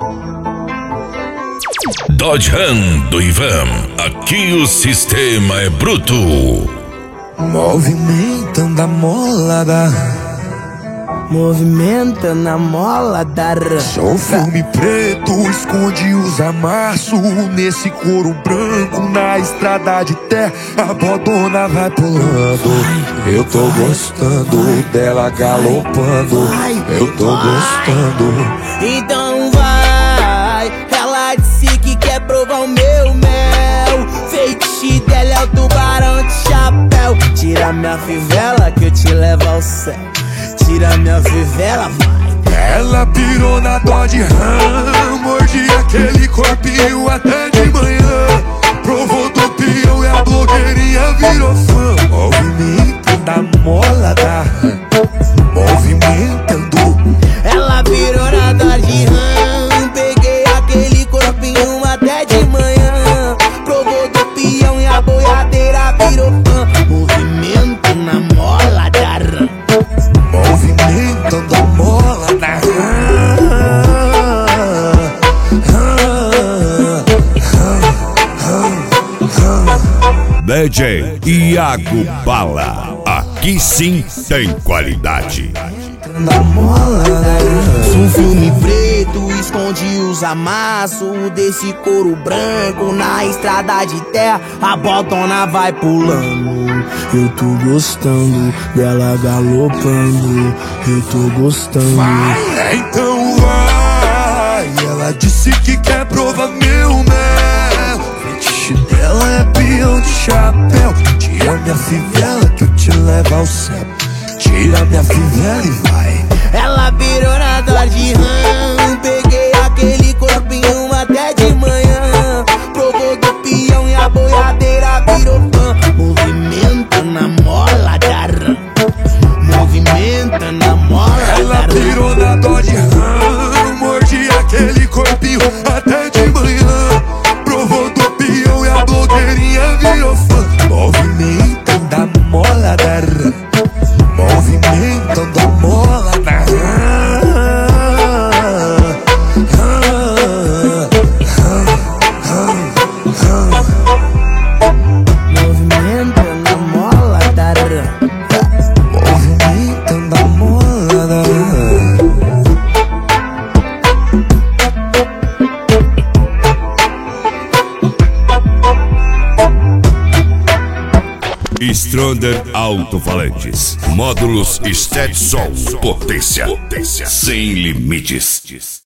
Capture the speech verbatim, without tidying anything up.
Dodge Ram do Ivan, aqui o sistema é bruto. Movimentando a mola da Movimentando a mola da Sou filme preto, esconde os amassos nesse couro branco na estrada de terra. A bodona vai pulando, eu tô gostando dela galopando, eu tô gostando. Então vai, ela disse que quer provar o meu mel. Feitiço dela é o tubarão de chapéu. Tira minha fivela que eu te levo ao céu. Tira minha fivela, vai. Ela pirou na Dodge Ram, mordi aquele corpinho até de manhã. Provou do peão e a blogueirinha virou fã. Movimentando a mola da Ram, movimentando. Ela virou na Dodge Ram, peguei aquele corpinho até de manhã. Provou do peão e a boiadeira virou fã. Movimento na mola da Ram, movimentando a mola da D J Iago Bala, aqui sim tem qualidade. na mola da um filme preto esconde os amassos desse couro branco na estrada de terra. A botona vai pulando, eu tô gostando dela galopando, eu tô gostando. Vai, então vai. Ela disse que quer provar meu mel. Fetiche dela é peão de chapéu. Tira minha fivela que eu te levo ao céu. Tira minha fivela e vai. Ela virou na Dodge Ram, peguei aquele corpinho até de manhã. Provou do peão e a boiadeira virou fã. Movimenta na mola da Ram, movimenta na mola da Ram. Ela virou na Dodge Ram, mordi aquele corpinho até de manhã. Provou do peão e a blogueirinha virou fã. Movimentando a mola da Ram, movimentando a mola da Movimenta na mola da Ram, movimentando a mola da Stronder Alto-Falantes, módulos Stetson, potência, potência sem limites.